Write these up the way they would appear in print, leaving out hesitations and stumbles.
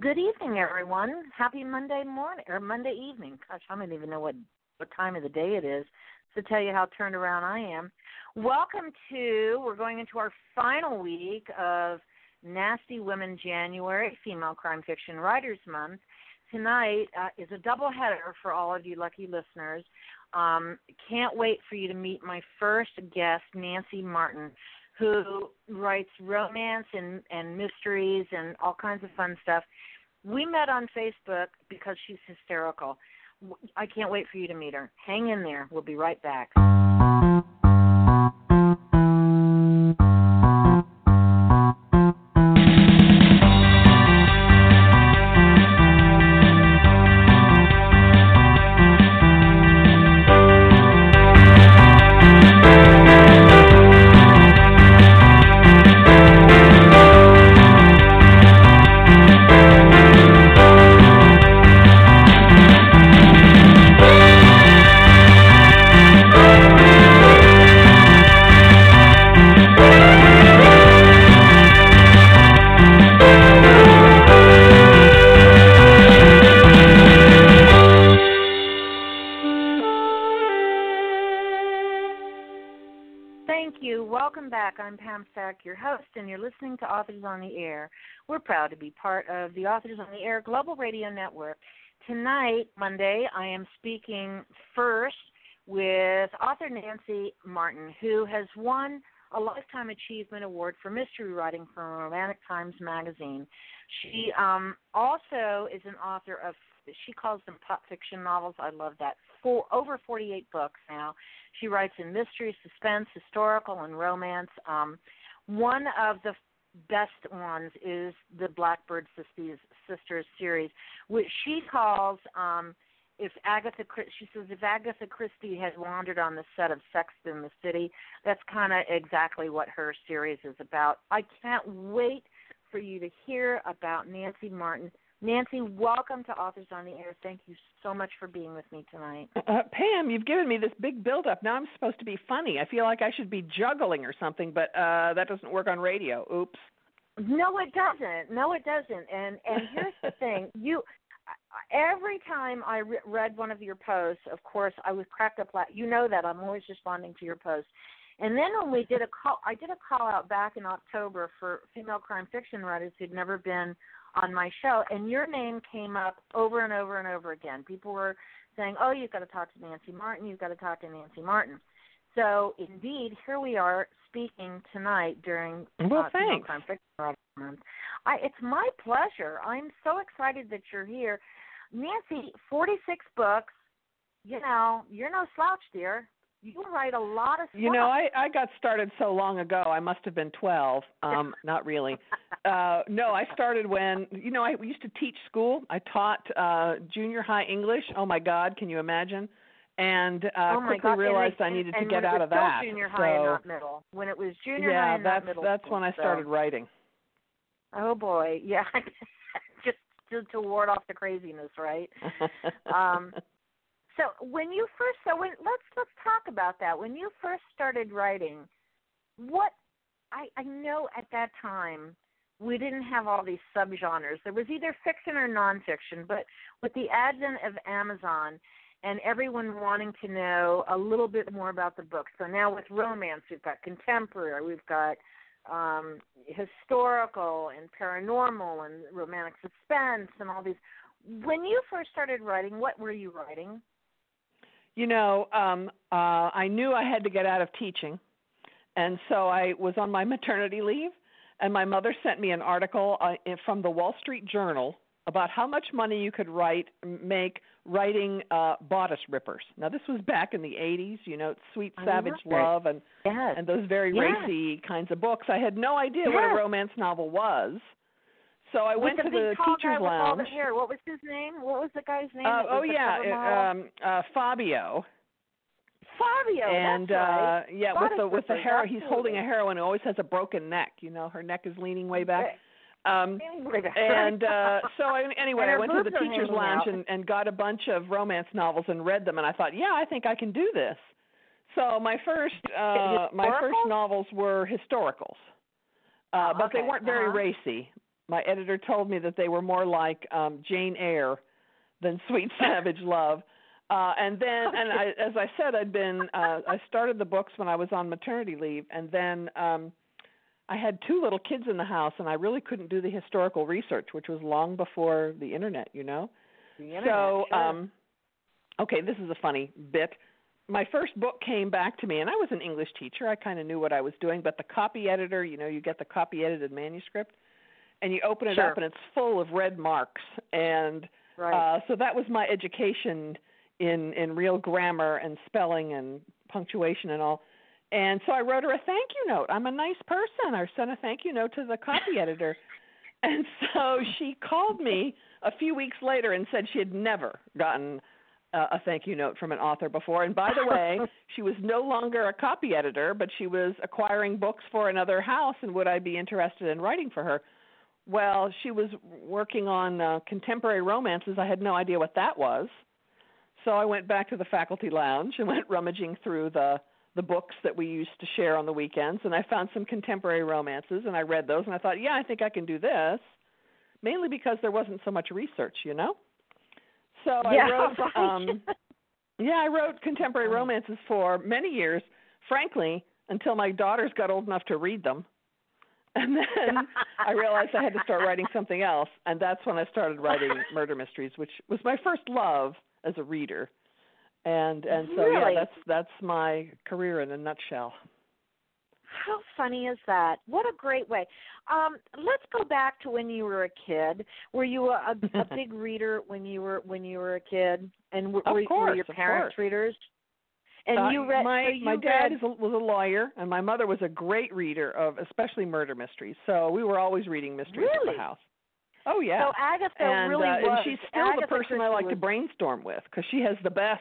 Good evening, everyone. Happy Monday morning or Monday evening. Gosh, I don't even know what time of the day it is to tell you how turned around I am. We're going into our final week of Nasty Women January, Female Crime Fiction Writers Month. Tonight is a doubleheader for all of you lucky listeners. Can't wait for you to meet my first guest, Nancy Martin, who writes romance and mysteries and all kinds of fun stuff. We met on Facebook because she's hysterical. I can't wait for you to meet her. Hang in there. We'll be right back. I'm Pam Stack, your host, and you're listening to Authors on the Air. We're proud to be part of the Authors on the Air Global Radio Network. Tonight, Monday, I am speaking first with author Nancy Martin, who has won a Lifetime Achievement Award for mystery writing from Romantic Times Magazine. She also is an author of, she calls them pop fiction novels. I love that. Over 48 books now. She writes in mystery, suspense, historical, and romance. One of the best ones is the Blackbird Sisters series, which she calls, if Agatha Christie had wandered on the set of Sex in the City, that's kind of exactly what her series is about. I can't wait for you to hear about Nancy Martin. Nancy, welcome to Authors on the Air. Thank you so much for being with me tonight. Pam, you've given me this big build-up. Now I'm supposed to be funny. I feel like I should be juggling or something, but that doesn't work on radio. Oops. No, it doesn't. And here's the thing. Every time I read one of your posts, of course, I was cracked up. You know that. I'm always responding to your posts. And then when we did I did a call out back in October for female crime fiction writers who'd never been on my show, and your name came up over and over and over again. People were saying, oh, you've got to talk to Nancy Martin, you've got to talk to Nancy Martin. So, indeed, here we are speaking tonight during Female Crime Fiction Writers Month. It's my pleasure. I'm so excited that you're here. Nancy, 46 books, you're no slouch, dear. You write a lot of stuff. I got started so long ago. I must have been 12. Not really. No, I started when, I used to teach school. I taught junior high English. Oh, my God, can you imagine? And quickly realized I needed to get out of that. Junior high and not middle. When it was junior high and not middle. That's when I started writing. Oh, boy. Yeah, just to ward off the craziness, right? So let's talk about that. When you first started writing, I know at that time we didn't have all these subgenres. There was either fiction or nonfiction, but with the advent of Amazon and everyone wanting to know a little bit more about the book. So now with romance, we've got contemporary, we've got historical and paranormal and romantic suspense and all these. When you first started writing, what were you writing? I knew I had to get out of teaching, and so I was on my maternity leave, and my mother sent me an article from the Wall Street Journal about how much money you could make writing bodice rippers. Now, this was back in the 80s, Sweet Savage Love and those very racy kinds of books. I had no idea what a romance novel was. So I went to the teacher's lounge. What was his name? What was the guy's name? Fabio. Fabio, and that's right. with the hair, he's holding a heroine who always has a broken neck. Her neck is leaning way back. Anyway, I went to the teacher's lounge and got a bunch of romance novels and read them, and I thought, I think I can do this. So my first novels were historicals, but they weren't very racy. my editor told me that they were more like Jane Eyre than Sweet Savage Love. And then, and as I said, I started the books when I was on maternity leave, and then I had 2 little kids in the house, and I really couldn't do the historical research, which was long before the internet, you know. The internet, so, sure. Okay, this is a funny bit. My first book came back to me, and I was an English teacher. I kind of knew what I was doing, but the copy editor, you know, you get the copy edited manuscript, and you open it Sure. up, and it's full of red marks. And Right. so that was my education in real grammar and spelling and punctuation and all. And so I wrote her a thank you note. I'm a nice person. I sent a thank you note to the copy editor. And so she called me a few weeks later and said she had never gotten a thank you note from an author before. And by the way, she was no longer a copy editor, but she was acquiring books for another house, and would I be interested in writing for her? Well, she was working on contemporary romances. I had no idea what that was. So I went back to the faculty lounge and went rummaging through the books that we used to share on the weekends, and I found some contemporary romances, and I read those, and I thought, yeah, I think I can do this, mainly because there wasn't so much research, you know? So I wrote contemporary romances for many years, frankly, until my daughters got old enough to read them. And then I realized I had to start writing something else, and that's when I started writing murder mysteries, which was my first love as a reader. And so really? yeah, that's my career in a nutshell. How funny is that? What a great way. Let's go back to when you were a kid. Were you a big reader when you were a kid? And were your parents readers? And you read. My dad was a lawyer, and my mother was a great reader of especially murder mysteries. So we were always reading mysteries at the house. Oh yeah. So Agatha really was. And she's still the person I like to brainstorm with because she has the best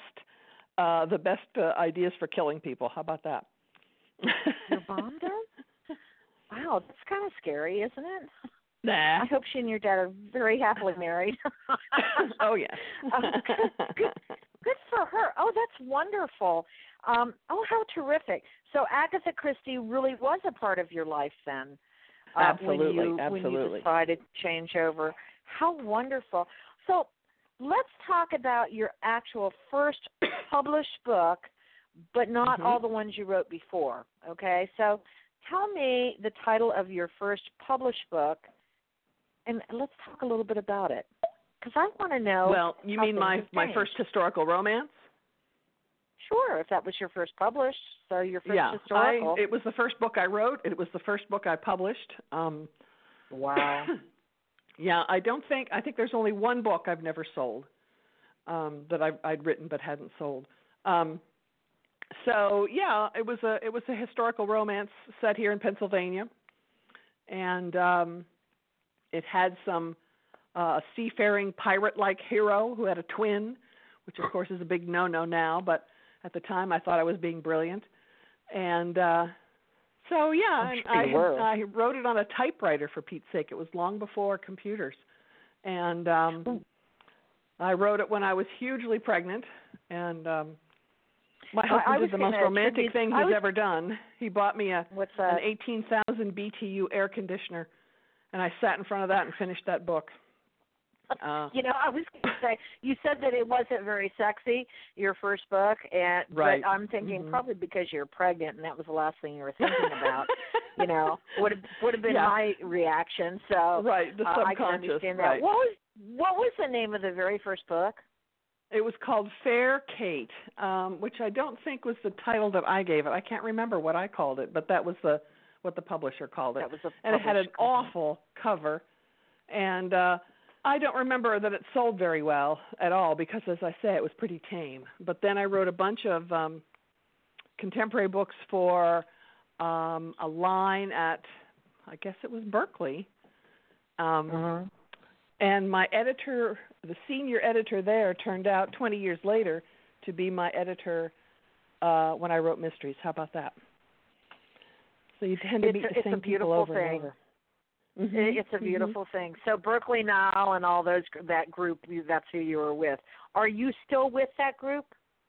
ideas for killing people. How about that? Your mom does? Wow, that's kind of scary, isn't it? Nah. I hope she and your dad are very happily married. Oh yeah. Good for her. Oh, that's wonderful. Oh, how terrific. So Agatha Christie really was a part of your life then. Absolutely. When you decided to change over. How wonderful. So let's talk about your actual first published book, but not all the ones you wrote before, okay? So tell me the title of your first published book, and let's talk a little bit about it, because I want to know. Well, you mean my first historical romance? Sure, if that was your first published, so your first historical. It was the first book I wrote. It was the first book I published. Wow. Yeah, I think there's only one book I've never sold that I'd written but hadn't sold. So yeah, it was a historical romance set here in Pennsylvania, and it had some seafaring pirate-like hero who had a twin, which of course is a big no-no now, but at the time I thought I was being brilliant. And so yeah, I wrote it on a typewriter, for Pete's sake. It was long before computers. And I wrote it when I was hugely pregnant, and my husband did the most romantic thing he's ever done. He bought me an 18,000 BTU air conditioner, and I sat in front of that and finished that book. I was going to say, you said that it wasn't very sexy, your first book, right. But I'm thinking probably because you're pregnant and that was the last thing you were thinking about. Would have been my reaction. So right, the subconscious. I can understand that. Right. What was the name of the very first book? It was called Fair Kate, which I don't think was the title that I gave it. I can't remember what I called it, but that was what the publisher called it. And it had an awful cover, and I don't remember that it sold very well at all because, as I say, it was pretty tame. But then I wrote a bunch of contemporary books for a line at, I guess it was Berkeley. And my editor, the senior editor there, turned out 20 years later to be my editor when I wrote mysteries. How about that? So you tend to meet the same people over and over. It's a beautiful thing. So Berkeley now and all that group, that's who you were with. Are you still with that group?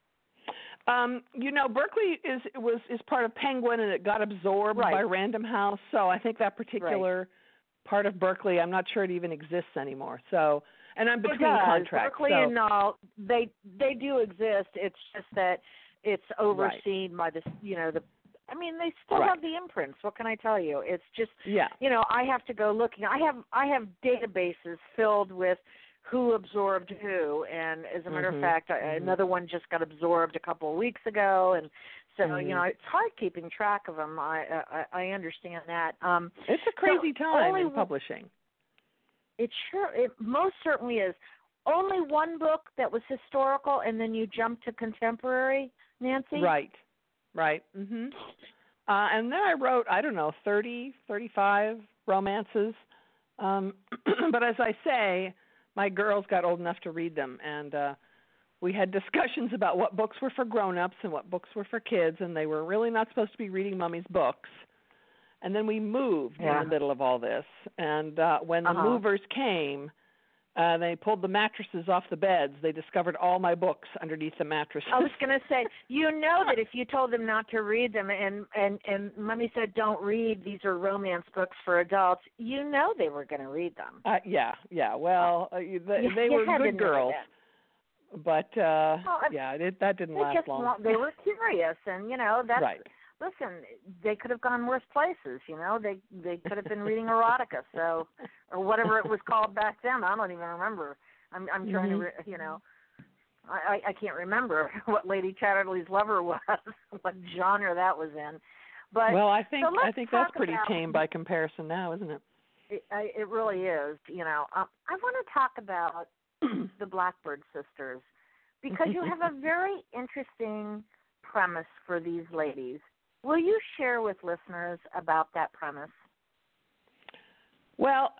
Berkeley is part of Penguin, and it got absorbed by Random House. So I think that particular part of Berkeley. I'm not sure it even exists anymore. So, and I'm between it does. contracts. Berkeley so. and all, they do exist. It's just that it's overseen by the, I mean, they still have the imprints. What can I tell you? It's just, I have to go looking. I have databases filled with who absorbed who, and as a matter of fact, another one just got absorbed a couple of weeks ago, and so it's hard keeping track of them. I understand that. It's a crazy time in publishing. It most certainly is. Only one book that was historical, and then you jump to contemporary, Nancy? Right. And then I wrote, 30, 35 romances. But as I say, my girls got old enough to read them, and we had discussions about what books were for grown-ups and what books were for kids, and they were really not supposed to be reading Mommy's books. And then we moved in the middle of all this, and when the movers came, they pulled the mattresses off the beds. They discovered all my books underneath the mattresses. I was going to say, that if you told them not to read them and Mommy said don't read, these are romance books for adults, they were going to read them. Yeah. Well, they were good girls. But, that didn't last long. They were curious, and, that's... Right. Listen, they could have gone worse places, They could have been reading erotica, or whatever it was called back then. I don't even remember. I'm trying to, I can't remember what Lady Chatterley's Lover was, what genre that was in. But I think that's pretty tame by comparison now, isn't it? It really is. I want to talk about the Blackbird Sisters because you have a very interesting premise for these ladies. Will you share with listeners about that premise? Well,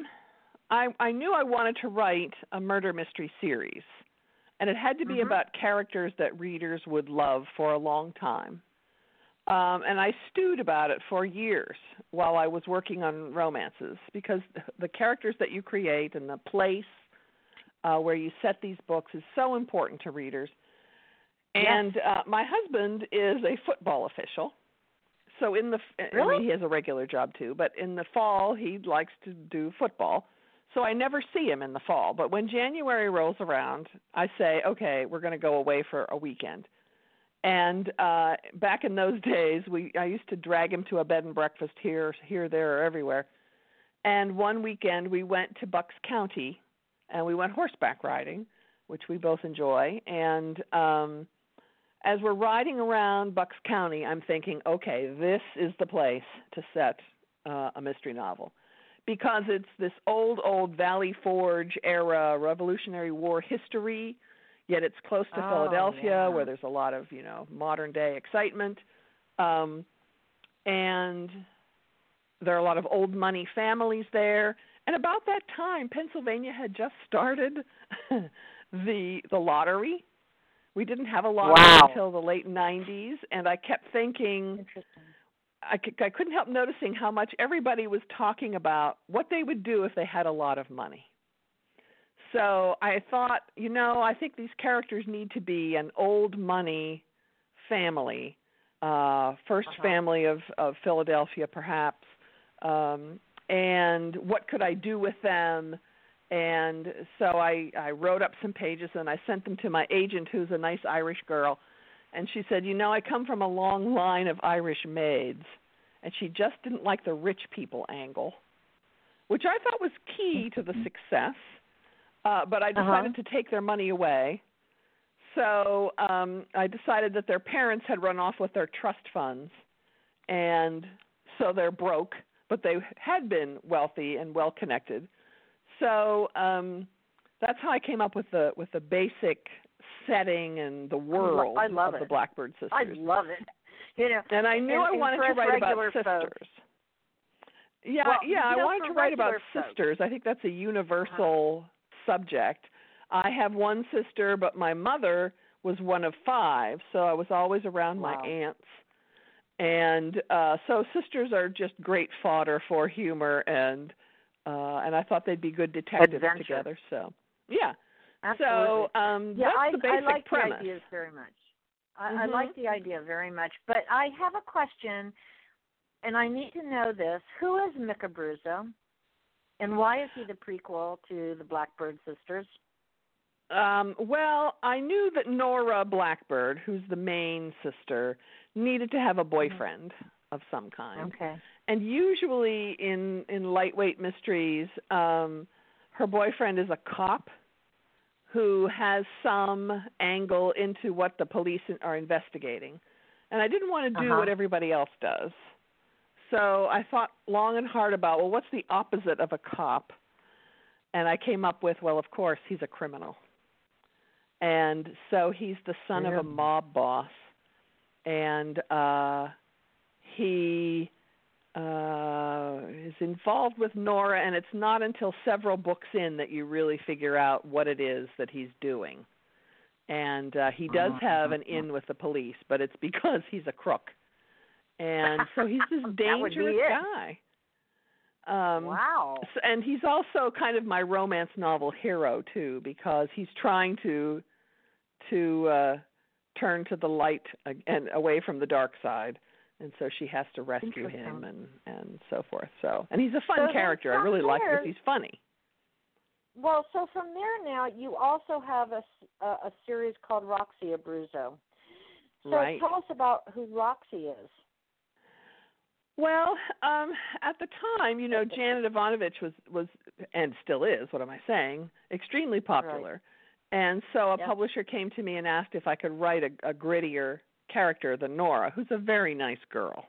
I knew I wanted to write a murder mystery series, and it had to be about characters that readers would love for a long time. And I stewed about it for years while I was working on romances because the characters that you create and the place where you set these books is so important to readers. And my husband is a football official, so he has a regular job too, but in the fall he likes to do football, so I never see him in the fall. But when January rolls around, I say, okay, we're going to go away for a weekend. And back in those days, I used to drag him to a bed and breakfast here, there, or everywhere. And one weekend we went to Bucks County, and we went horseback riding, which we both enjoy, and as we're riding around Bucks County, I'm thinking, okay, this is the place to set a mystery novel because it's this old Valley Forge era Revolutionary War history, yet it's close to Philadelphia where there's a lot of, modern-day excitement. And there are a lot of old money families there. And about that time, Pennsylvania had just started the lottery. We didn't have a lottery until the late 90s, and I kept thinking, I couldn't help noticing how much everybody was talking about what they would do if they had a lot of money. So I thought, I think these characters need to be an old money family, first family of Philadelphia perhaps, and what could I do with them? And so I wrote up some pages and I sent them to my agent, who's a nice Irish girl. And she said, I come from a long line of Irish maids. And she just didn't like the rich people angle, which I thought was key to the success. But I decided to take their money away. So I decided that their parents had run off with their trust funds. And so they're broke, but they had been wealthy and well-connected. So that's how I came up with the basic setting and the world of the Blackbird Sisters. I love it. And I knew I wanted to write about sisters. I wanted to write about sisters. I think that's a universal subject. I have one sister, but my mother was one of 5, so I was always around my aunts. And so sisters are just great fodder for humor and I thought they'd be good detectives together. So, absolutely. So that's the basic premise. I like the ideas very much. I like the idea very much. But I have a question, and I need to know this. Who is Mick Abruzzo? And why is he the prequel to the Blackbird Sisters? Well, I knew that Nora Blackbird, who's the main sister, needed to have a boyfriend of some kind. Okay. And usually in lightweight mysteries, her boyfriend is a cop who has some angle into what the police are investigating. And I didn't want to do what everybody else does. So I thought long and hard about, well, what's the opposite of a cop? And I came up with, well, of course, he's a criminal. And so he's the son of a mob boss. And he is involved with Nora, and it's not until several books in that you really figure out what it is that he's doing. And he does have an in with the police, but it's because he's a crook. And so he's this dangerous guy. Wow. And he's also kind of my romance novel hero, too, because he's trying to turn to the light and away from the dark side. And so she has to rescue him and so forth. So, and he's a fun character. I really like him. He's funny. Well, so from there now, you also have a series called Roxy Abruzzo. So tell us about who Roxy is. Well, at the time, Janet Ivanovich was and still is, what am I saying, extremely popular. Right. And so a publisher came to me and asked if I could write a grittier character than Nora, who's a very nice girl.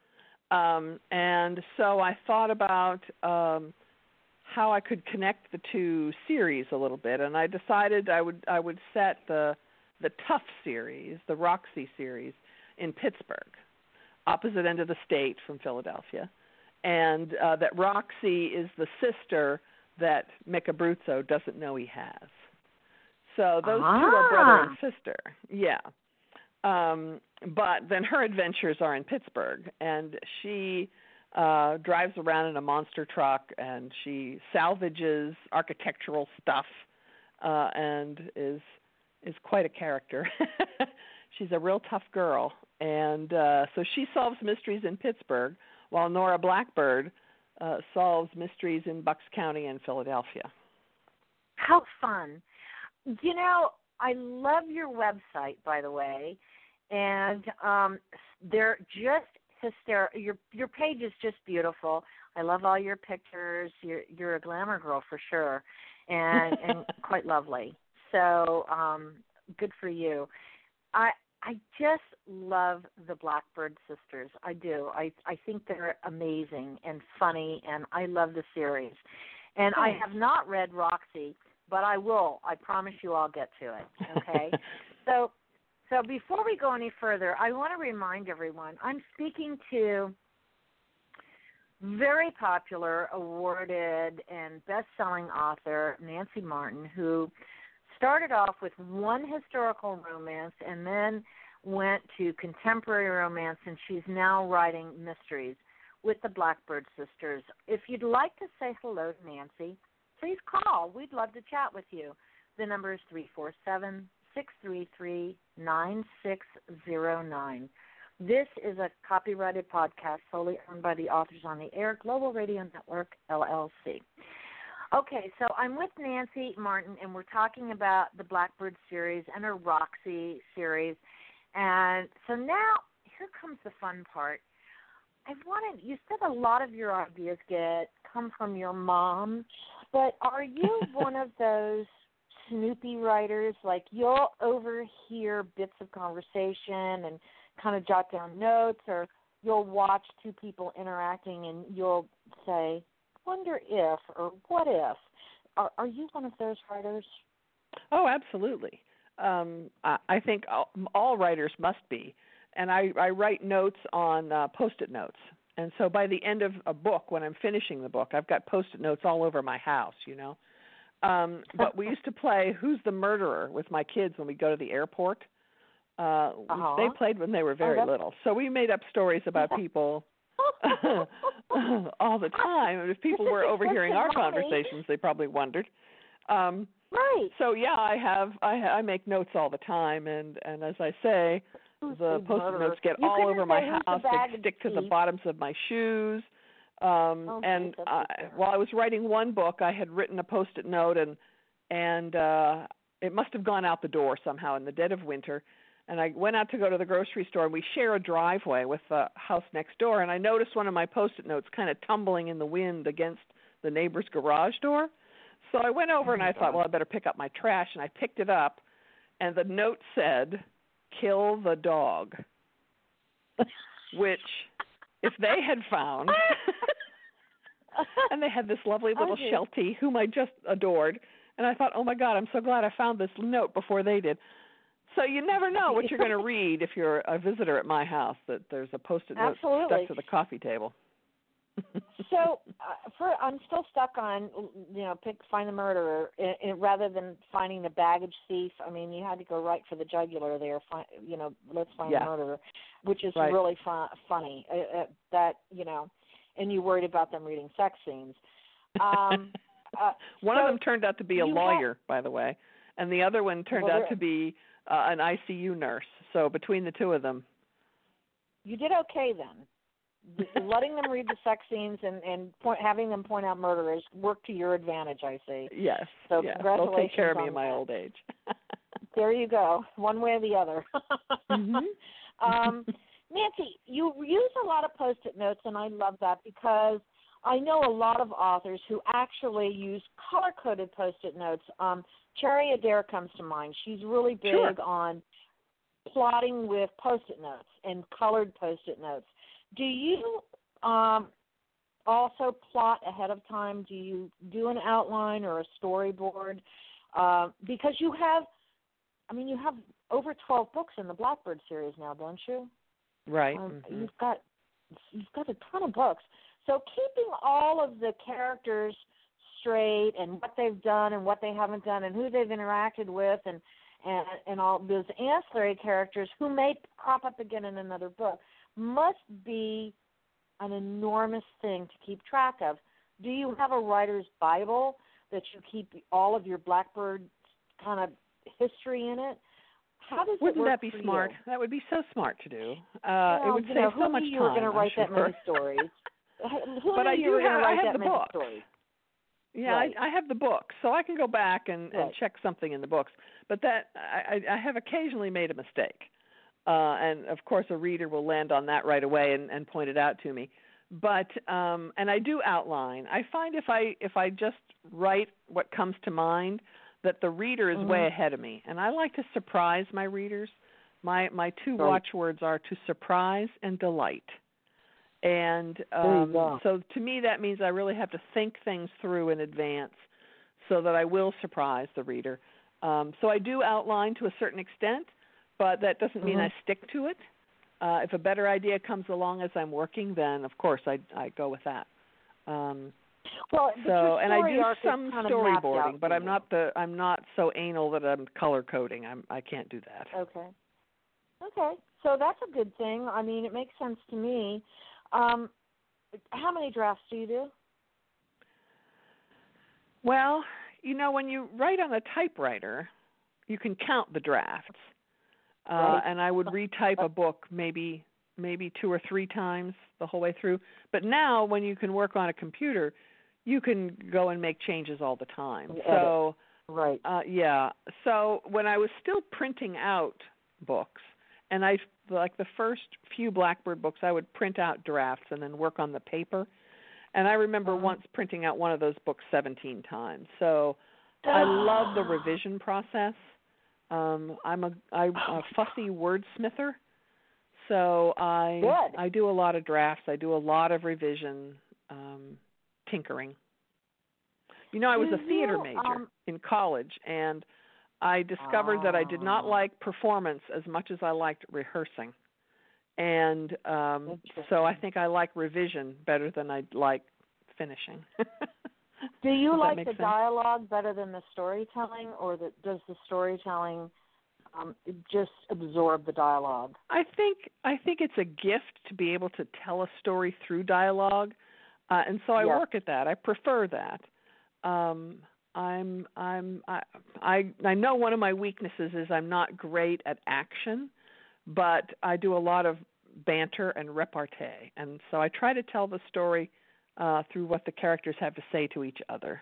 And so I thought about how I could connect the two series a little bit, and I decided I would set the Tough series, the Roxy series, in Pittsburgh, opposite end of the state from Philadelphia, and that Roxy is the sister that Mick Abruzzo doesn't know he has. So those two are brother and sister, but then her adventures are in Pittsburgh, and she drives around in a monster truck, and she salvages architectural stuff, and is quite a character. She's a real tough girl, and so she solves mysteries in Pittsburgh, while Nora Blackbird solves mysteries in Bucks County and Philadelphia. How fun. I love your website, by the way, and they're just hysterical. Your page is just beautiful. I love all your pictures. You're a glamour girl for sure, and quite lovely. So good for you. I just love the Blackbird Sisters. I do. I think they're amazing and funny, and I love the series. And I have not read Roxy, but I will. I promise you I'll get to it, okay? So before we go any further, I want to remind everyone, I'm speaking to very popular, awarded, and best-selling author Nancy Martin, who started off with one historical romance and then went to contemporary romance, and she's now writing mysteries with the Blackbird Sisters. If you'd like to say hello to Nancy, please call. We'd love to chat with you. The number is 347-633-9609. This is a copyrighted podcast solely owned by the Authors on the Air Global Radio Network, LLC. Okay, so I'm with Nancy Martin, and we're talking about the Blackbird series and her Roxy series. And so now, here comes the fun part. You said a lot of your ideas come from your mom, but are you one of those snoopy writers, like you'll overhear bits of conversation and kind of jot down notes, or you'll watch two people interacting and you'll say, wonder if, or what if? Are you one of those writers? Oh, absolutely. I think all writers must be. And I write notes on Post-it notes. And so by the end of a book, when I'm finishing the book, I've got Post-it notes all over my house, But we used to play Who's the Murderer with my kids when we go to the airport. They played when they were very little. So we made up stories about people all the time. And if people were overhearing our conversations, they probably wondered. Right. So yeah, I make notes all the time, and as I say, the Post-it notes get all over my house. They stick to the bottoms of my shoes. And while I was writing one book, I had written a Post-it note, and it must have gone out the door somehow in the dead of winter. And I went out to go to the grocery store, and we share a driveway with the house next door. And I noticed one of my Post-it notes kind of tumbling in the wind against the neighbor's garage door. So I went over and I thought, well, I better pick up my trash. And I picked it up, and the note said, "Kill the dog," which, if they had found, and they had this lovely little Sheltie whom I just adored, and I thought, oh my God, I'm so glad I found this note before they did. So you never know what you're going to read if you're a visitor at my house, that there's a Post-it note stuck to the coffee table. So I'm still stuck on, find the murderer rather than finding the baggage thief. I mean, you had to go right for the jugular there, let's find the murderer, which is really funny, and you worried about them reading sex scenes. One of them turned out to be a lawyer, by the way, and the other one turned out to be an ICU nurse. So between the two of them. You did okay then. Letting them read the sex scenes and having them point out murderers worked to your advantage, I see. Yes. So They'll congratulations take care of me on in my that. old age. There you go, one way or the other. Mm-hmm. Nancy, you use a lot of Post-it notes, and I love that because I know a lot of authors who actually use color-coded Post-it notes. Cherry Adair comes to mind. She's really big on plotting with Post-it notes and colored Post-it notes. Do you also plot ahead of time? Do you do an outline or a storyboard? Because you have over 12 books in the Blackbird series now, don't you? Right. You've got a ton of books. So keeping all of the characters straight and what they've done and what they haven't done and who they've interacted with and all those ancillary characters who may crop up again in another book must be an enormous thing to keep track of. Do you have a writer's Bible that you keep all of your Blackbird kind of history in it? How does Wouldn't it work that be for smart? You? That would be so smart to do. It would save so much time. You were going to write that many stories. But I have the book. Stories? Yeah, right. I have the book, so I can go back and check something in the books. But that I have occasionally made a mistake, and of course a reader will land on that right away and point it out to me. But and I do outline. I find if I just write what comes to mind, that the reader is way ahead of me, and I like to surprise my readers. My two watchwords are to surprise and delight. And so to me that means I really have to think things through in advance so that I will surprise the reader. So I do outline to a certain extent, but that doesn't mean I stick to it. If a better idea comes along as I'm working, then of course I go with that. And I do some storyboarding, but I'm not so anal that I'm color coding. I can't do that. Okay. So that's a good thing. I mean, it makes sense to me. How many drafts do you do? Well, when you write on a typewriter, you can count the drafts. And I would retype a book maybe 2 or 3 times the whole way through. But now when you can work on a computer, you can go and make changes all the time. So So when I was still printing out books, and like the first few Blackbird books, I would print out drafts and then work on the paper. And I remember once printing out one of those books 17 times. So I love the revision process. I'm a fussy wordsmither, so I do a lot of drafts. I do a lot of revision, tinkering. I was a theater major in college, and I discovered that I did not like performance as much as I liked rehearsing. And so I think I like revision better than I like finishing. Do you like the dialogue better than the storytelling, or does the storytelling just absorb the dialogue? I think it's a gift to be able to tell a story through dialogue, and so I work at that. I prefer that. I know one of my weaknesses is I'm not great at action, but I do a lot of banter and repartee, and so I try to tell the story through what the characters have to say to each other.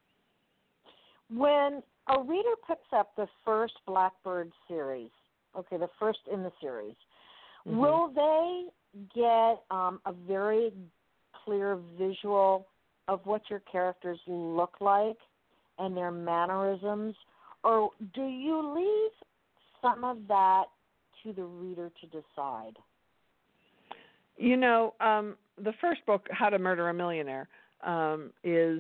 When a reader picks up the first Blackbird series, okay, the first in the series, will they get a very clear visual of what your characters look like and their mannerisms, or do you leave some of that to the reader to decide? You know, the first book, How to Murder a Millionaire, is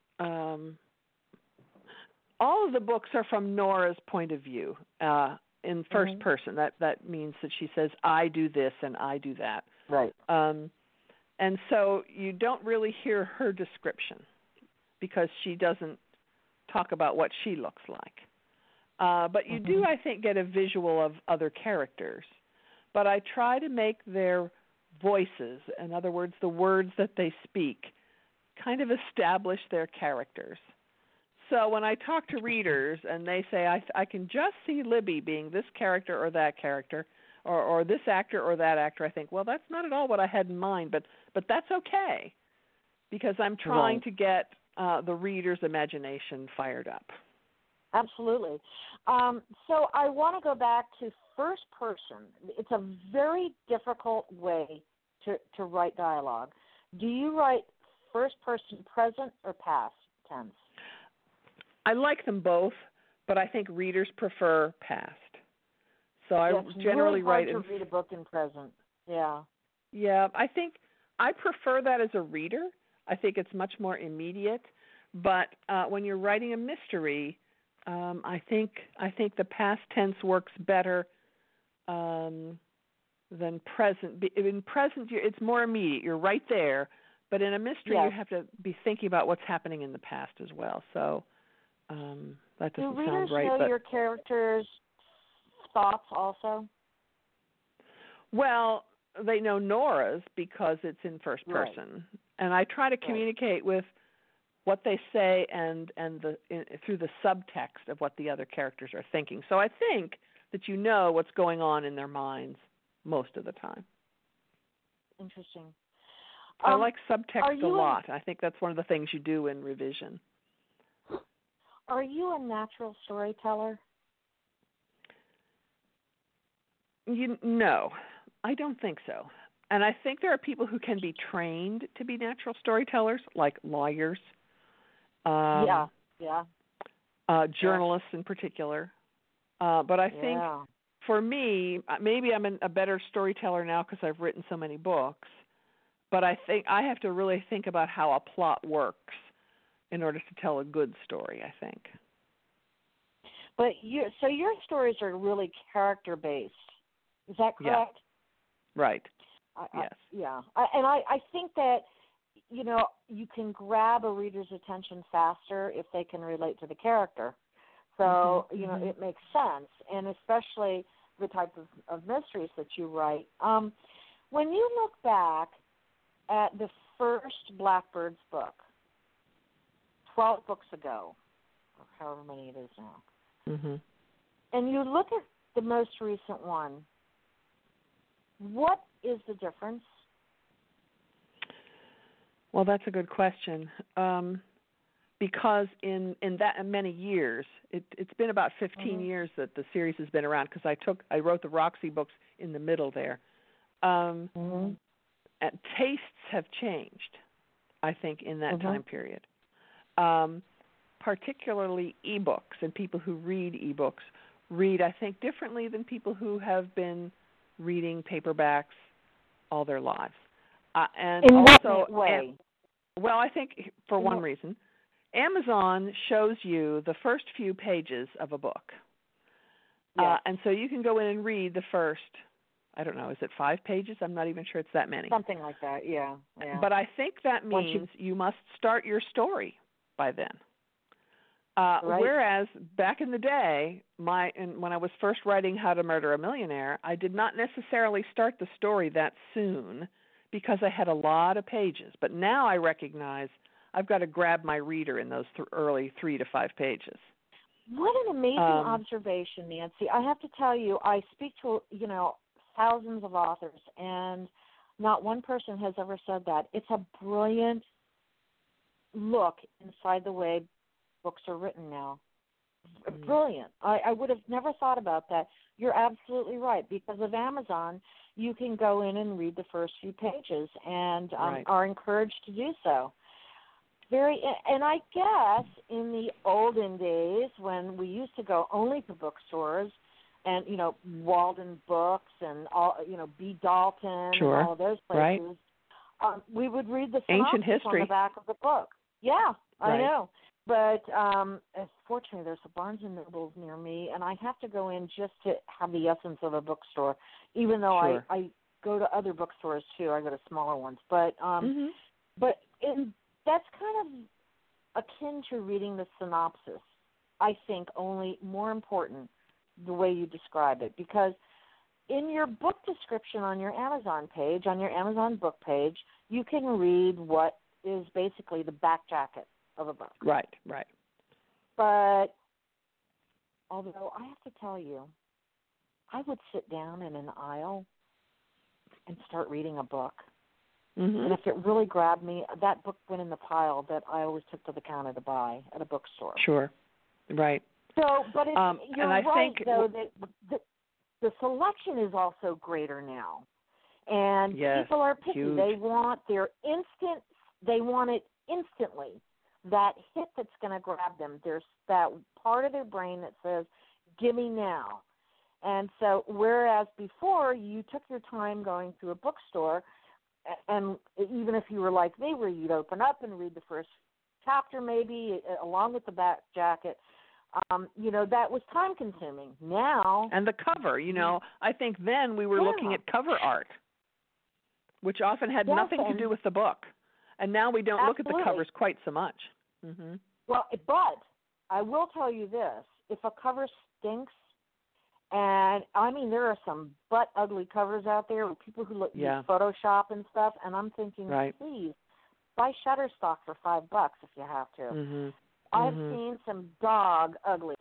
all of the books are from Nora's point of view in first person. That means that she says, I do this and I do that. Right. And so you don't really hear her description because she doesn't talk about what she looks like. But you do, I think, get a visual of other characters. But I try to make their voices, in other words, the words that they speak, kind of establish their characters. So when I talk to readers and they say, I can just see Libby being this character or that character, or this actor or that actor, I think, well, that's not at all what I had in mind, but that's okay, because I'm trying to get the reader's imagination fired up. Absolutely. So I want to go back to first person. It's a very difficult way to write dialogue. Do you write first person present or past tense? I like them both, but I think readers prefer past. So I generally write. It's really hard to read a book in present. Yeah. Yeah, I think I prefer that as a reader. I think it's much more immediate. But when you're writing a mystery, I think the past tense works better than present. In present, it's more immediate. You're right there. But in a mystery, you have to be thinking about what's happening in the past as well. So that doesn't sound right. Do readers know your characters' thoughts also? Well, they know Nora's because it's in first person, right. And I try to communicate with what they say and through the subtext of what the other characters are thinking. So I think that you know what's going on in their minds most of the time. Interesting. I like subtext a lot. I think that's one of the things you do in revision. Are you a natural storyteller? No, I don't think so. And I think there are people who can be trained to be natural storytellers, like lawyers. Journalists in particular. But I think for me, maybe I'm a better storyteller now because I've written so many books, but I think I have to really think about how a plot works in order to tell a good story, I think. But so your stories are really character-based. Is that correct? Yeah. Right. Yes. I think that, you can grab a reader's attention faster if they can relate to the character. So, it makes sense, and especially the type of mysteries that you write. When you look back at the first Blackbirds book, 12 books ago, or however many it is now, and you look at the most recent one, what is the difference? Well, that's a good question. Because in that many years, it's been about 15 years that the series has been around. Because I wrote the Roxy books in the middle there. And tastes have changed, I think, in that time period. Particularly ebooks, and people who read ebooks read, I think, differently than people who have been reading paperbacks all their lives. And in also, what way? Well, I think for one reason, Amazon shows you the first few pages of a book. Yes. And so you can go in and read the first, I don't know, is it 5 pages? I'm not even sure it's that many. Something like that, yeah. But I think that means you must start your story by then. Whereas back in the day, when I was first writing How to Murder a Millionaire, I did not necessarily start the story that soon because I had a lot of pages. But now I recognize I've got to grab my reader in those early 3 to 5 pages. What an amazing observation, Nancy. I have to tell you, I speak to, thousands of authors, and not one person has ever said that. It's a brilliant look inside the way books are written now. Brilliant. I would have never thought about that. You're absolutely right. Because of Amazon, you can go in and read the first few pages and are encouraged to do so. And I guess in the olden days when we used to go only to bookstores and, Walden Books and all, B. Dalton and all of those places, we would read the synopsis ancient history on the back of the book. Yeah, I Right. know. But fortunately, there's a Barnes & Noble near me, and I have to go in just to have the essence of a bookstore, even though Sure. I go to other bookstores, too. I go to smaller ones. But that's kind of akin to reading the synopsis, I think, only more important the way you describe it. Because in your book description on your Amazon page, on your Amazon book page, you can read what is basically the back jacket of a book. Right. But although I have to tell you, I would sit down in an aisle and start reading a book. And if it really grabbed me, that book went in the pile that I always took to the counter to buy at a bookstore. Sure. Right. So, but you're and I right, think though, that the selection is also greater now. And people are picky. Huge. They want they want it instantly. That hit that's going to grab them. There's that part of their brain that says, give me now. And so whereas before you took your time going through a bookstore, and even if you were like me, where you'd open up and read the first chapter maybe along with the back jacket, that was time consuming. Now. And the cover, I think then we were looking at cover art, which often had nothing to do with the book. And now we don't look at the covers quite so much. Well, but I will tell you this. If a cover stinks, and I mean there are some butt ugly covers out there with people who use Photoshop and stuff, and I'm thinking, please, buy Shutterstock for $5 if you have to. I've seen some dog ugly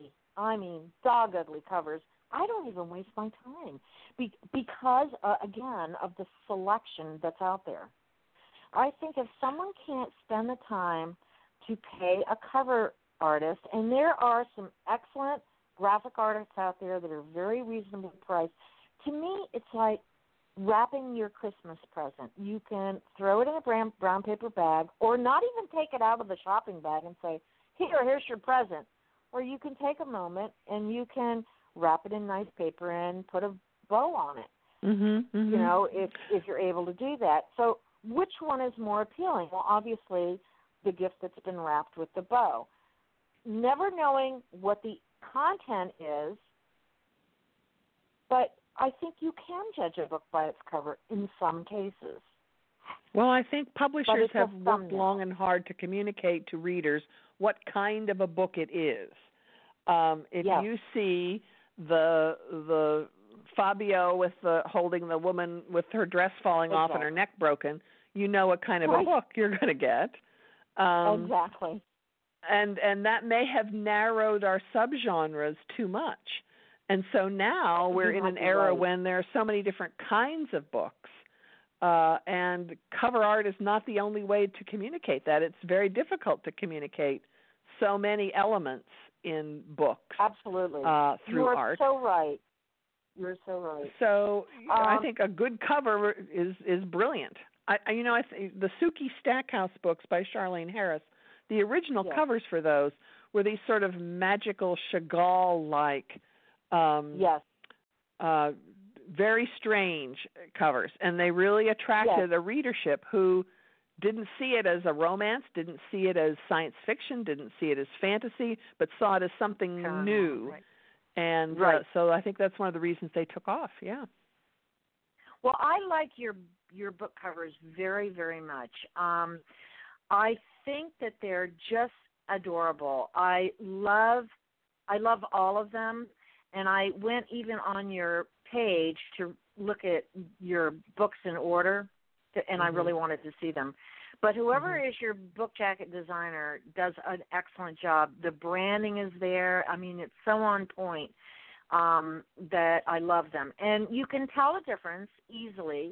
covers. I don't even waste my time because, again, of the selection that's out there. I think if someone can't spend the time to pay a cover artist, and there are some excellent graphic artists out there that are very reasonably priced, to me it's like wrapping your Christmas present. You can throw it in a brown paper bag or not even take it out of the shopping bag and say, here's your present. Or you can take a moment and you can wrap it in nice paper and put a bow on it, if you're able to do that. So which one is more appealing? Well, obviously, the gift that's been wrapped with the bow. Never knowing what the content is, but I think you can judge a book by its cover in some cases. Well, I think publishers have worked long and hard to communicate to readers what kind of a book it is. If you see the Fabio holding the woman with her dress falling off and her neck broken, you know what kind of a book you're going to get. Exactly. And that may have narrowed our subgenres too much. And so now we're in an era when there are so many different kinds of books. And cover art is not the only way to communicate that. It's very difficult to communicate so many elements in books. Absolutely. Through art. You're so right. You're so right. So I think a good cover is brilliant. I think the Sookie Stackhouse books by Charlene Harris, the original covers for those were these sort of magical Chagall-like, very strange covers, and they really attracted a readership who didn't see it as a romance, didn't see it as science fiction, didn't see it as fantasy, but saw it as something new. Right. And so I think that's one of the reasons they took off. Yeah. Well, I like your book covers very, very much. I think that they're just adorable. I love all of them, and I went even on your page to look at your books in order, and I really wanted to see them. But whoever is your book jacket designer does an excellent job. The branding is there. I mean, it's so on point that I love them. And you can tell the difference easily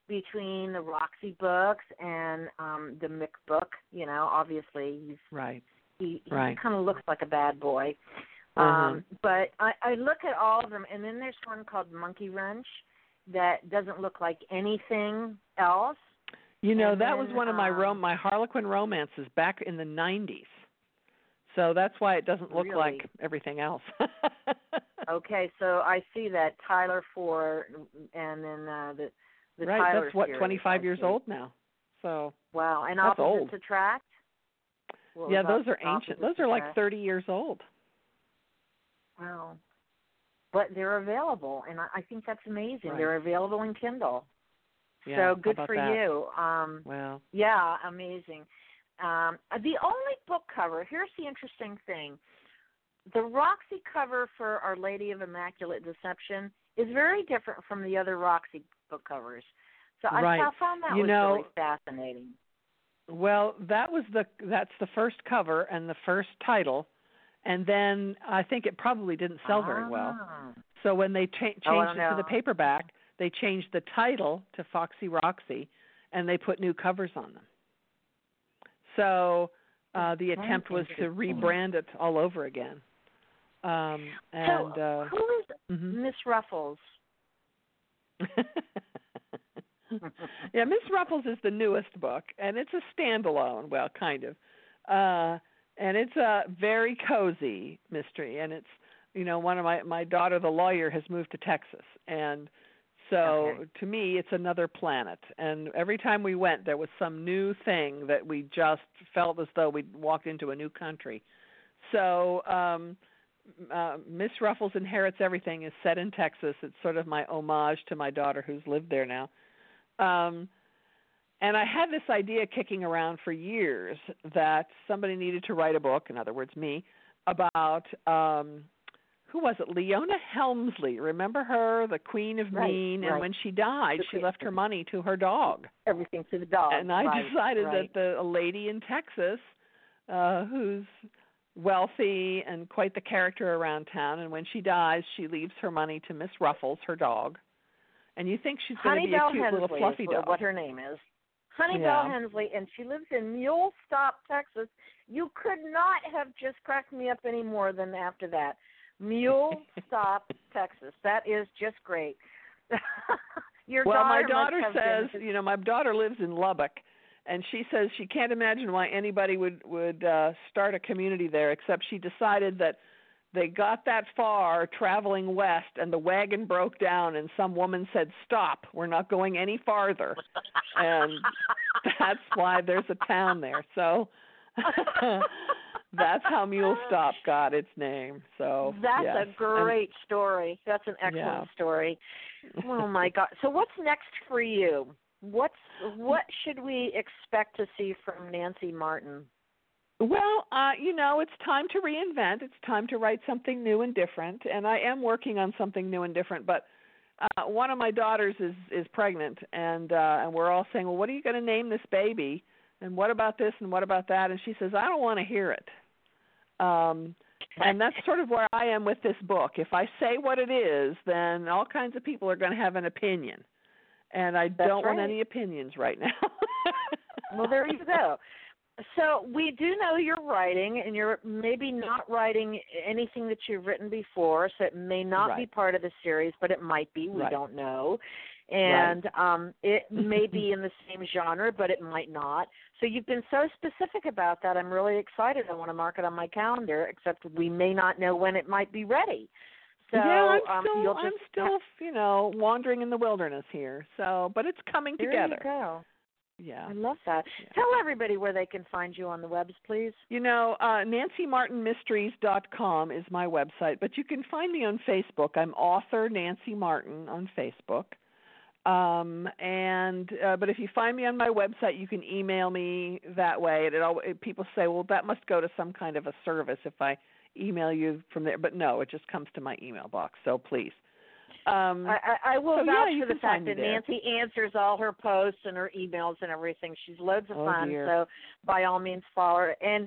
between the Roxy books and the Mick book. You know, obviously he kind of looks like a bad boy. But I look at all of them, and then there's one called Monkey Wrench that doesn't look like anything else. You know, that was one of my Harlequin romances back in the 90s. So that's why it doesn't look like everything else. Okay, so I see that Tyler 4 and then the right, Tyler that's what, series, 25 years old now. So wow, and that's Opposites old. Attract? Yeah, those are ancient. Those are like 30 years old. Wow. But they're available, and I think that's amazing. Right. They're available in Kindle. Yeah, so good for that? you. Well. Yeah, amazing. The only book cover, here's the interesting thing. The Roxy cover for Our Lady of Immaculate Deception is very different from the other Roxy book covers. So I found that was really fascinating. Well, that's the first cover and the first title, and then I think it probably didn't sell very well. So when they changed it to the paperback, they changed the title to Foxy Roxy, and they put new covers on them. So the attempt was to rebrand it all over again. So who is Miss Ruffles? Yeah, Miss Ruffles is the newest book, and it's a standalone, well, kind of. And it's a very cozy mystery, and it's, you know, one of my daughter, the lawyer, has moved to Texas, and so to me, it's another planet. And every time we went, there was some new thing that we just felt as though we'd walked into a new country. So Miss Ruffles Inherits Everything is set in Texas. It's sort of my homage to my daughter who's lived there now. And I had this idea kicking around for years that somebody needed to write a book, in other words, me, about, who was it, Leona Helmsley. Remember her, the Queen of Mean? And when she died, she left her money to her dog. Everything to the dog. And I decided that a lady in Texas who's wealthy and quite the character around town, and when she dies, she leaves her money to Miss Ruffles, her dog. And you think she's going to be a cute little fluffy dog. What her name is. Honeybell Hensley, and she lives in Mulestop, Texas. You could not have just cracked me up any more than after that. Mulestop, Texas. That is just great. My daughter says, you know, my daughter lives in Lubbock, and she says she can't imagine why anybody would start a community there, except she decided that they got that far traveling west, and the wagon broke down, and some woman said, "Stop, we're not going any farther." And that's why there's a town there. So that's how Mulestop got its name. So that's a great story. That's an excellent story. Oh, my God. So what's next for you? What should we expect to see from Nancy Martin? Well, you know, it's time to reinvent. It's time to write something new and different, and I am working on something new and different. But one of my daughters is pregnant, and we're all saying, well, what are you going to name this baby? And what about this and what about that? And she says, I don't want to hear it. And that's sort of where I am with this book. If I say what it is, then all kinds of people are going to have an opinion. And I don't want any opinions right now. Well, there you go. So we do know you're writing, and you're maybe not writing anything that you've written before, so it may not be part of the series, but it might be. We don't know. And it may be in the same genre, but it might not. So you've been so specific about that. I'm really excited. I want to mark it on my calendar, except we may not know when it might be ready. So I'm still, you know, wandering in the wilderness here. So, but it's coming together. There you go. Yeah. I love that. Yeah. Tell everybody where they can find you on the webs, please. You know, NancyMartinMysteries.com is my website, but you can find me on Facebook. I'm author Nancy Martin on Facebook. But if you find me on my website, you can email me that way. People say, well, that must go to some kind of a service if I email you from there. But no, it just comes to my email box, so please. I will vouch for the fact that there. Nancy answers all her posts and her emails and everything. She's loads of fun, so by all means follow her. And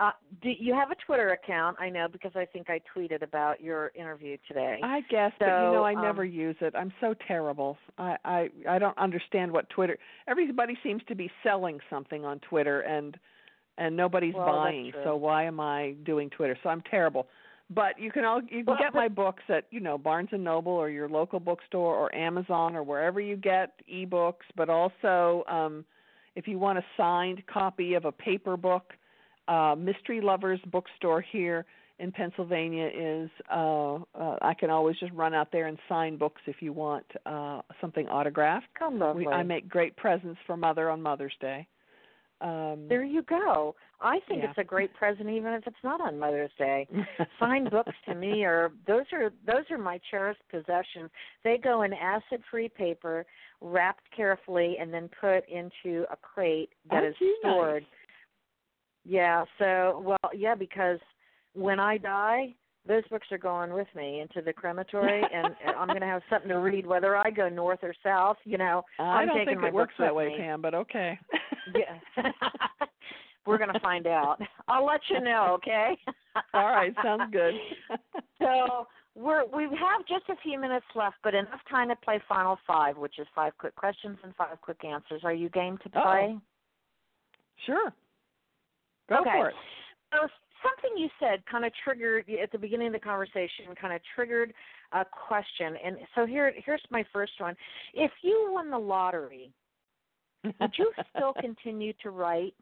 You have a Twitter account, I know, because I think I tweeted about your interview today. I guess, so, but I never use it. I'm so terrible. I don't understand what Twitter. Everybody seems to be selling something on Twitter, and nobody's buying. That's true. So why am I doing Twitter? So I'm terrible. But you can get my books at Barnes and Noble or your local bookstore or Amazon or wherever you get ebooks. But also, if you want a signed copy of a paper book, Mystery Lovers Bookstore here in Pennsylvania is. I can always just run out there and sign books if you want something autographed. Oh, lovely. I make great presents for Mother on Mother's Day. There you go. I think it's a great present even if it's not on Mother's Day. Signed books to me those are my cherished possessions. They go in acid-free paper, wrapped carefully, and then put into a crate that is stored. Nice. Yeah, because when I die, those books are going with me into the crematory, and I'm going to have something to read, whether I go north or south. I don't think it works that way, Pam, but okay. Yeah. We're going to find out. I'll let you know, okay? All right, sounds good. So we have just a few minutes left, but enough time to play Final Five, which is 5 quick questions and 5 quick answers. Are you game to play? Sure. Go for it. So something you said kind of triggered, at the beginning of the conversation, kind of triggered a question. And so here's my first one. If you won the lottery, would you still continue to write?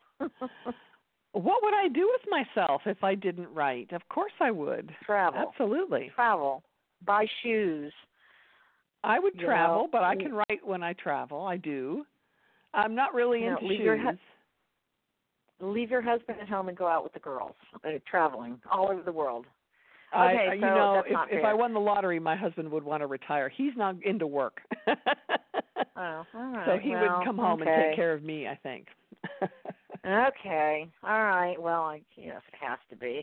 What would I do with myself if I didn't write? Of course I would. Travel. Absolutely. Travel. Buy shoes. I would travel, but I can write when I travel. I do. I'm not really into shoes. Leave your husband at home and go out with the girls, traveling all over the world. Okay, that's not if fair. I won the lottery, my husband would want to retire. He's not into work. All right. So he would come home and take care of me, I think. Okay. All right. Well, yes, it has to be.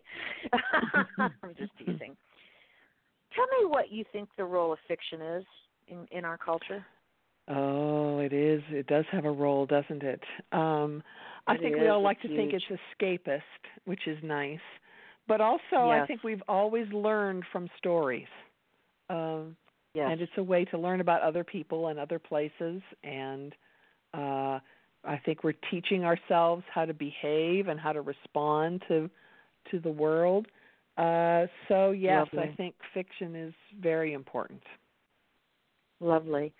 I'm just teasing. Tell me what you think the role of fiction is in our culture. Oh, it is. It does have a role, doesn't it? I think we all like to think it's escapist, which is nice. But also, I think we've always learned from stories. And it's a way to learn about other people and other places. And I think we're teaching ourselves how to behave and how to respond to the world. So, yes, lovely. I think fiction is very important. Lovely.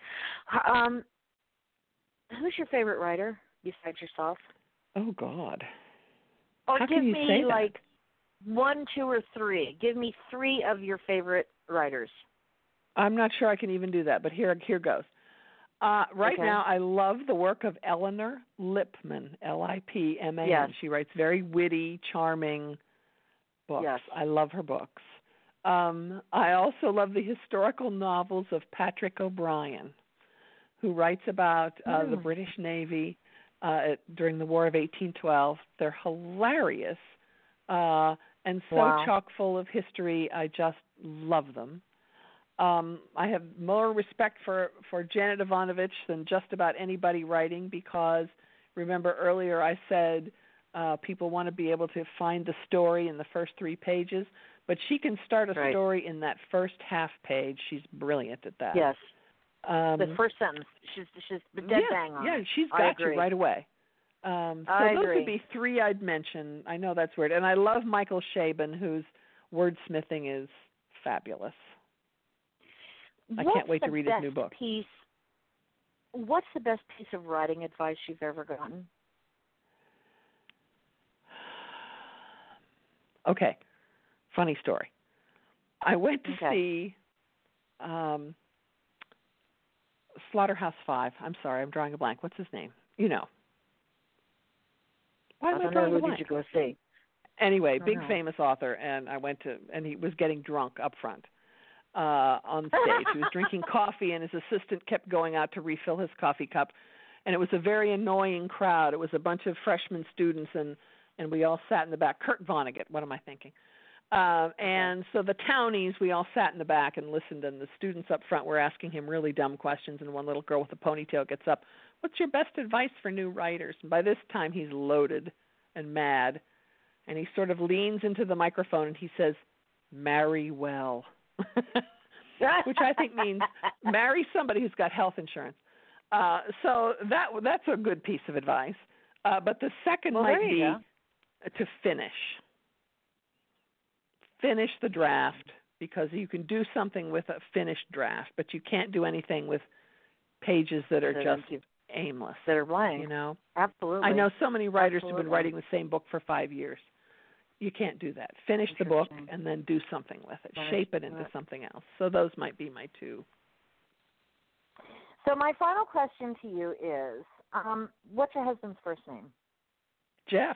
Who's your favorite writer besides yourself? Oh, God. Or how give can you me, say that? like, 1, 2, or 3. Give me 3 of your favorite writers. I'm not sure I can even do that, but here goes. Right now, I love the work of Eleanor Lipman, Lipman. Yes. She writes very witty, charming books. Yes. I love her books. I also love the historical novels of Patrick O'Brian, who writes about the British Navy during the War of 1812. They're hilarious and so chock full of history. I just love them. I have more respect for Janet Ivanovich than just about anybody writing because, remember earlier I said people want to be able to find the story in the first 3 pages, but she can start a story in that first half page. She's brilliant at that. Yes. The first sentence, she's dead bang on. Yeah, she's got you right away. So those would be 3 I'd mention. I know that's weird. And I love Michael Chabon, whose wordsmithing is fabulous. I can't wait to read his new book. What's the best piece of writing advice you've ever gotten? Okay. Funny story. I went to see Slaughterhouse-Five. I'm sorry, I'm drawing a blank. What's his name? You know. Why am I drawing a blank? Who did you go see? Anyway, big famous author, and I went to, and he was getting drunk up front on stage. He was drinking coffee, and his assistant kept going out to refill his coffee cup, and it was a very annoying crowd. It was a bunch of freshman students, and we all sat in the back. Kurt Vonnegut, what am I thinking? And so the townies, we all sat in the back and listened, and the students up front were asking him really dumb questions, and one little girl with a ponytail gets up, "What's your best advice for new writers?" And by this time he's loaded and mad, and he sort of leans into the microphone and he says, "Marry well," which I think means marry somebody who's got health insurance. So that's a good piece of advice. But the second might be to finish the draft, because you can do something with a finished draft, but you can't do anything with pages that are just aimless. That are blank. You know? Absolutely. I know so many writers who've been writing the same book for 5 years. You can't do that. Finish the book and then do something with it. Shape it into something else. So those might be my two. So my final question to you is, what's your husband's first name? Jeff.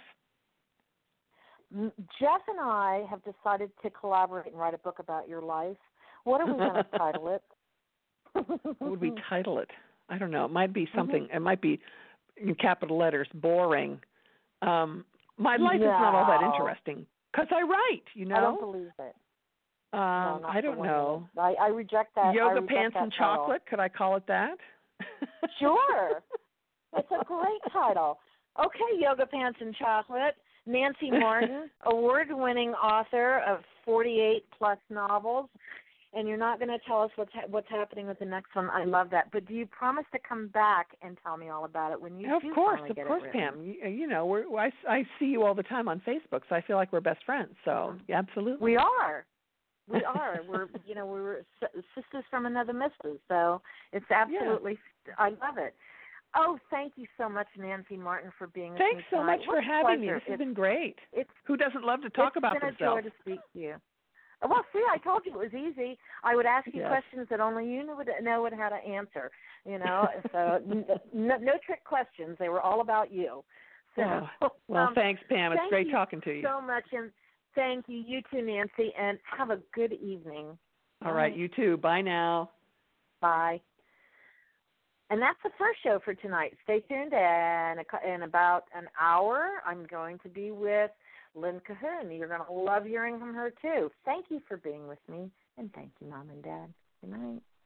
Jeff and I have decided to collaborate and write a book about your life. What are we going to title it? What would we title it? I don't know. It might be something. It might be in capital letters, boring. My life is not all that interesting because I write, you know. I don't believe it. No, I don't know. I reject that. Yoga Pants and Chocolate. Could I call it that? Sure. It's a great title. Okay, Yoga Pants and Chocolate. Nancy Martin, award-winning author of 48-plus novels. And you're not going to tell us what's happening with the next one. I love that. But do you promise to come back and tell me all about it when you do finally get it written? Of course, Pam. You know, I see you all the time on Facebook, so I feel like we're best friends. So, yeah, absolutely. We are. We're sisters from another mister. So it's absolutely. Yeah. I love it. Oh, thank you so much, Nancy Martin, for being with me tonight. Thanks so much for having me. This has been great. Who doesn't love to talk about themselves? It's been a joy to speak to you. Well, see, I told you it was easy. I would ask you questions that only you know how to answer, you know. So no trick questions. They were all about you. So, well, thanks, Pam. It's great talking to you. Thank you so much, and thank you. You too, Nancy, and have a good evening. All right, you too. Bye now. Bye. And that's the first show for tonight. Stay tuned, and in about an hour, I'm going to be with Lynn Cahoon. You're going to love hearing from her, too. Thank you for being with me, and thank you, Mom and Dad. Good night.